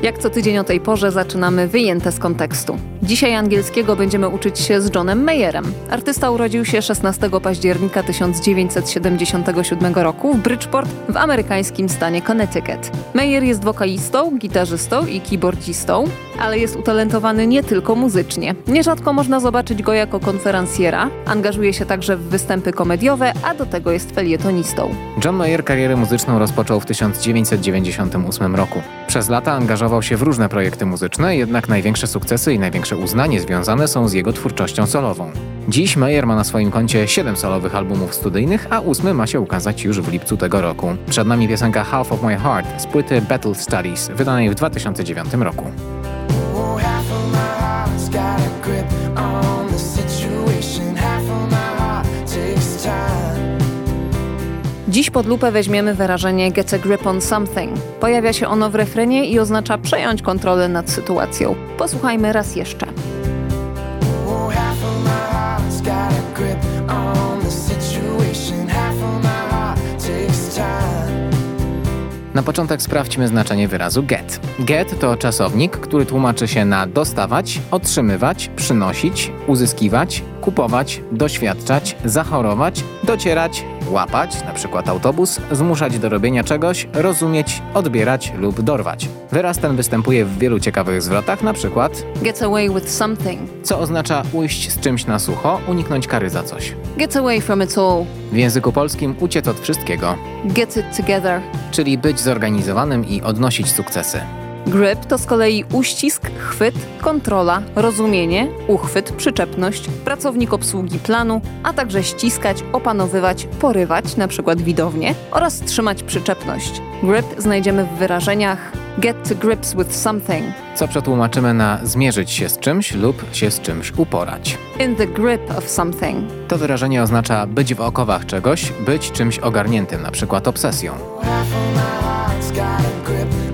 Jak co tydzień o tej porze zaczynamy wyjęte z kontekstu. Dzisiaj angielskiego będziemy uczyć się z Johnem Mayerem. Artysta urodził się 16 października 1977 roku w Bridgeport w amerykańskim stanie Connecticut. Mayer jest wokalistą, gitarzystą i keyboardzistą, ale jest utalentowany nie tylko muzycznie. Nierzadko można zobaczyć go jako konferencjera, angażuje się także w występy komediowe, a do tego jest felietonistą. John Mayer karierę muzyczną rozpoczął w 1998 roku. Przez lata angażował się w różne projekty muzyczne, jednak największe sukcesy i największe uznanie związane są z jego twórczością solową. Dziś Mayer ma na swoim koncie 7 solowych albumów studyjnych, a 8 ma się ukazać już w lipcu tego roku. Przed nami piosenka Half of My Heart z płyty Battle Studies, wydanej w 2009 roku. Dziś pod lupę weźmiemy wyrażenie get a grip on something. Pojawia się ono w refrenie i oznacza przejąć kontrolę nad sytuacją. Posłuchajmy raz jeszcze. Na początek sprawdźmy znaczenie wyrazu get. Get to czasownik, który tłumaczy się na dostawać, otrzymywać, przynosić, uzyskiwać, kupować, doświadczać, zachorować, docierać, łapać, np. autobus, zmuszać do robienia czegoś, rozumieć, odbierać lub dorwać. Wyraz ten występuje w wielu ciekawych zwrotach, np. Get away with something. Co oznacza ujść z czymś na sucho, uniknąć kary za coś. Get away from it all. W języku polskim uciec od wszystkiego, Get it together. czyli być zorganizowanym i odnosić sukcesy. Grip to z kolei uścisk, chwyt, kontrola, rozumienie, uchwyt, przyczepność, pracownik obsługi planu, a także ściskać, opanowywać, porywać, np. widownię, oraz trzymać przyczepność. Grip znajdziemy w wyrażeniach get to grips with something. Co przetłumaczymy na zmierzyć się z czymś lub się z czymś uporać. In the grip of something. To wyrażenie oznacza być w okowach czegoś, być czymś ogarniętym, np. obsesją.